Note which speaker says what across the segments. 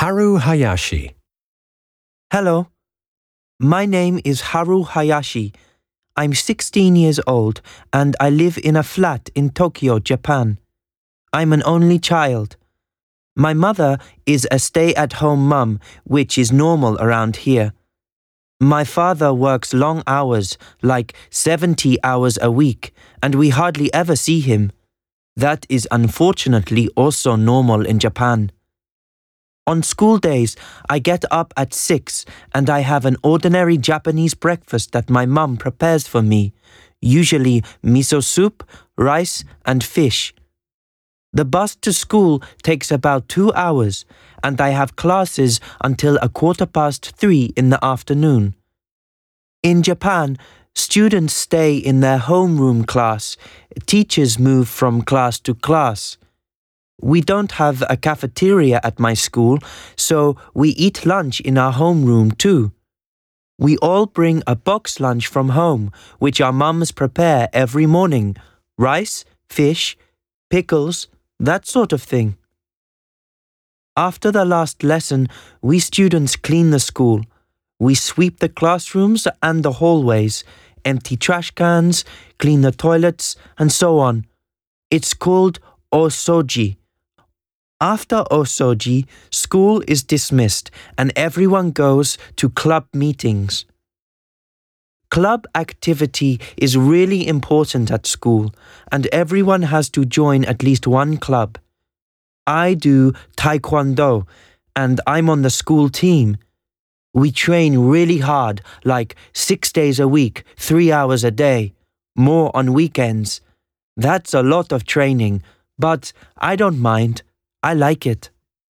Speaker 1: Haru Hayashi.
Speaker 2: Hello. My name is Haru Hayashi. I'm 16 years old and I live in a flat in Tokyo, Japan. I'm an only child. My mother is a stay-at-home mum, which is normal around here. My father works long hours, like 70 hours a week, and we hardly ever see him. That is unfortunately also normal in Japan. On school days, I get up at 6 and I have an ordinary Japanese breakfast that my mum prepares for me, usually miso soup, rice, and fish. The bus to school takes about 2 hours, and I have classes until 3:15 in the afternoon. In Japan, students stay in their homeroom class. Teachers move from class to class. We don't have a cafeteria at my school, so we eat lunch in our homeroom too. We all bring a box lunch from home, which our mums prepare every morning. Rice, fish, pickles, that sort of thing. After the last lesson, we students clean the school. We sweep the classrooms and the hallways, empty trash cans, clean the toilets, and so on. It's called osoji. After osoji, school is dismissed and everyone goes to club meetings. Club activity is really important at school, and everyone has to join at least one club. I do taekwondo, and I'm on the school team. We train really hard, like 6 days a week, 3 hours a day, more on weekends. That's a lot of training, but I don't mind. I like it.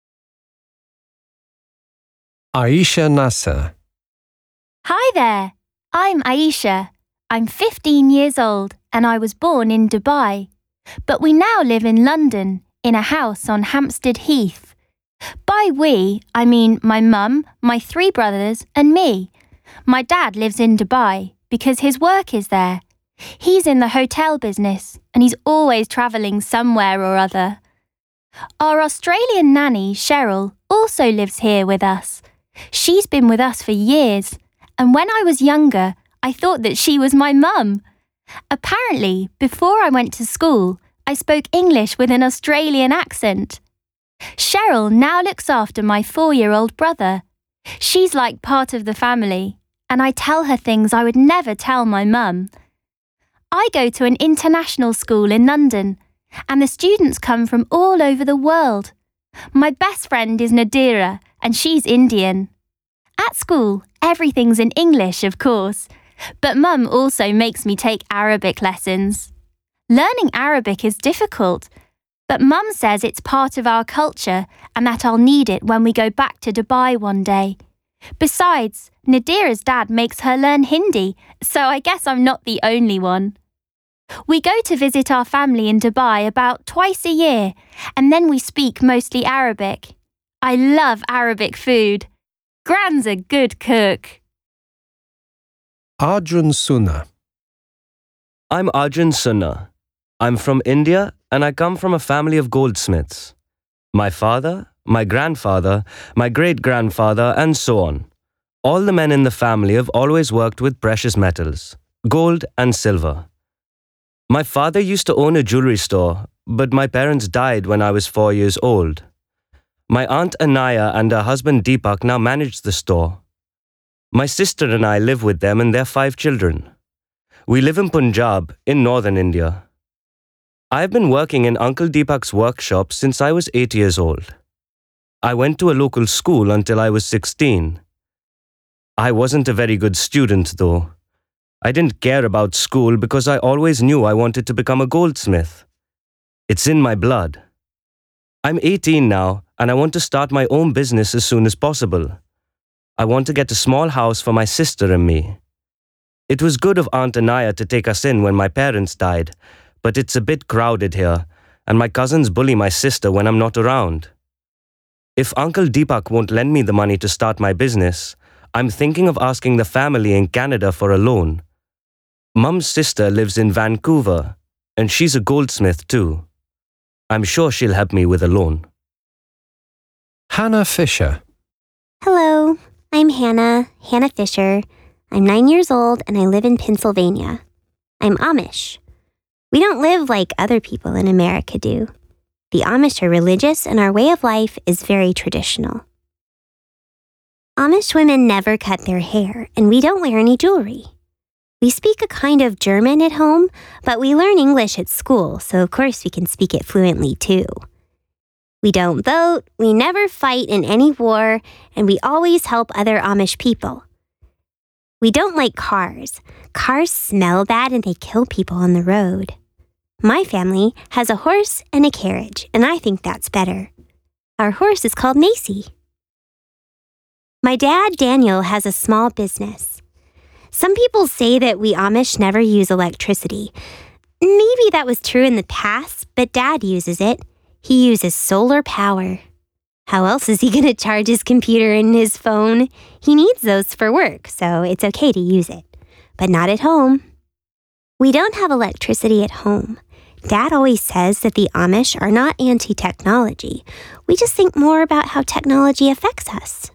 Speaker 1: Aisha Nasser.
Speaker 3: Hi there, I'm Aisha. I'm 15 years old and I was born in Dubai. But we now live in London, in a house on Hampstead Heath. By we, I mean my mum, my 3 brothers and me. My dad lives in Dubai because his work is there. He's in the hotel business and he's always travelling somewhere or other. Our Australian nanny, Cheryl, also lives here with us. She's been with us for years, and when I was younger, I thought that she was my mum. Apparently, before I went to school, I spoke English with an Australian accent. Cheryl now looks after my 4-year-old brother. She's like part of the family, and I tell her things I would never tell my mum. I go to an international school in London, and the students come from all over the world. My best friend is Nadira, and she's Indian. At school, everything's in English, of course, but Mum also makes me take Arabic lessons. Learning Arabic is difficult, but Mum says it's part of our culture and that I'll need it when we go back to Dubai one day. Besides, Nadira's dad makes her learn Hindi, so I guess I'm not the only one. We go to visit our family in Dubai about twice a year, and then we speak mostly Arabic. I love Arabic food. Gran's a good cook.
Speaker 1: Arjun Sunna.
Speaker 4: I'm Arjun Sunna. I'm from India and I come from a family of goldsmiths. My father, my grandfather, my great-grandfather, and so on. All the men in the family have always worked with precious metals, gold and silver. My father used to own a jewelry store, but my parents died when I was 4 years old. My aunt Anaya and her husband Deepak now manage the store. My sister and I live with them and their 5 children. We live in Punjab, in northern India. I've been working in Uncle Deepak's workshop since I was 8 years old. I went to a local school until I was 16. I wasn't a very good student, though. I didn't care about school because I always knew I wanted to become a goldsmith. It's in my blood. I'm 18 now and I want to start my own business as soon as possible. I want to get a small house for my sister and me. It was good of Aunt Anaya to take us in when my parents died, but it's a bit crowded here and my cousins bully my sister when I'm not around. If Uncle Deepak won't lend me the money to start my business, I'm thinking of asking the family in Canada for a loan. Mum's sister lives in Vancouver, and she's a goldsmith too. I'm sure she'll help me with a loan.
Speaker 1: Hannah Fisher.
Speaker 5: Hello, I'm Hannah Fisher. I'm 9 years old and I live in Pennsylvania. I'm Amish. We don't live like other people in America do. The Amish are religious and our way of life is very traditional. Amish women never cut their hair and we don't wear any jewelry. We speak a kind of German at home, but we learn English at school, so of course we can speak it fluently too. We don't vote, we never fight in any war, and we always help other Amish people. We don't like cars. Cars smell bad and they kill people on the road. My family has a horse and a carriage, and I think that's better. Our horse is called Macy. My dad, Daniel, has a small business. Some people say that we Amish never use electricity. Maybe that was true in the past, but Dad uses it. He uses solar power. How else is he going to charge his computer and his phone? He needs those for work, so it's okay to use it. But not at home. We don't have electricity at home. Dad always says that the Amish are not anti-technology. We just think more about how technology affects us.